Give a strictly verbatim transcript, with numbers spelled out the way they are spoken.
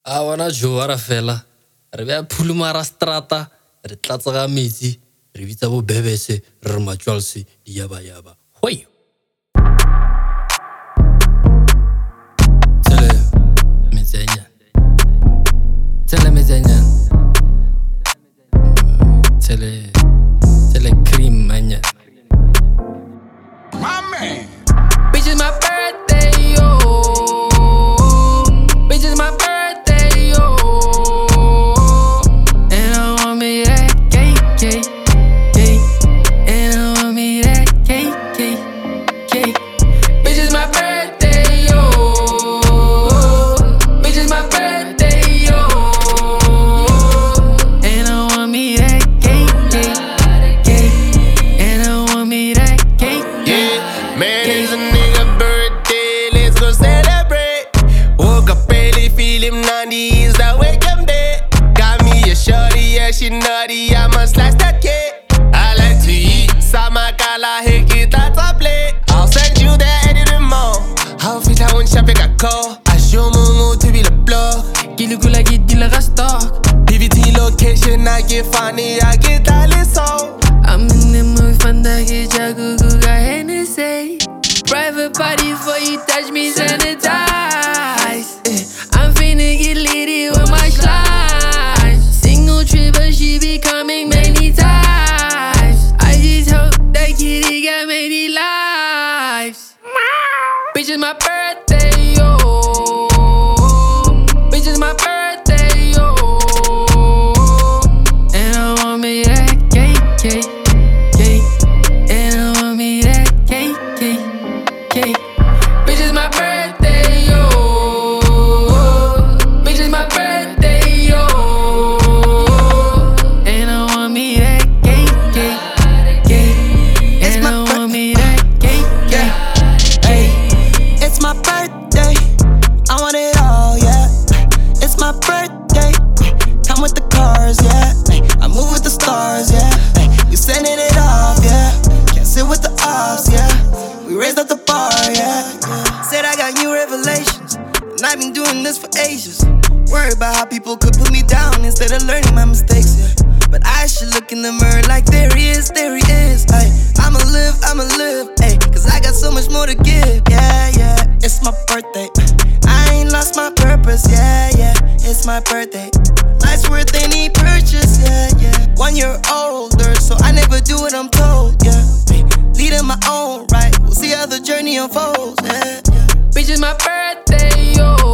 A wana Joara fela re bea phulumara strata re tlatsa ga metsi re bitsa bo bebese re matswalse di yaba yaba hoi tele metsenya tele metsenya tele tele cream manya my man bitch it's my birthday yo bitch it's my birthday yo and I want me that cake cake cake and I want me that cake cake cake bitch it's my birthday yo bitch it's my birthday yo and I want me that cake cake cake and I want me that cake yeah man it's a nigga birthday let's go celebrate woke up early feeling ninety is that wake up day got me a shorty yeah she nutty I'ma slice that cake I like to eat samakala hiki tata plate I'll send you that editing more how fit I won't shop a call I show mungu to be the blog Gilikula gidila ga stock P V T location I get funny I get all this all I'm in the mood fanda ke jagugu ga Hennessy private party before you touch me sanitize eh, I'm finna get litty with my slime single trip but she be coming many times I just hope that kitty got many lives bitch it's my birthday yo bitch it's my birthday yo and I want me that cake cake cake and I want me that cake cake cake bitch it's my birthday yo bitch it's my birthday yo and I want me that cake cake cake and I want me that cake cake cake It's my birthday, I want it all, yeah. It's my birthday, come with the cars, yeah. I move with the stars, yeah. We sending it off, yeah. Can't sit with the offs, yeah. We raised up the bar, yeah. Said I got new revelations, and I've been doing this for ages. Worried about how people could put me down instead of learning my mistakes, yeah. But I should look in the mirror like there he is, there he is. Ay, I'ma live, I'ma live, ay, cause I got so much more to give, yeah, yeah. It's my birthday, I ain't lost my purpose, yeah, yeah. It's my birthday, life's worth any purchase, yeah, yeah. One year older, so I never do what I'm told, yeah. Ay, leading my own right, we'll see how the journey unfolds, yeah, yeah. bitch it's my birthday yo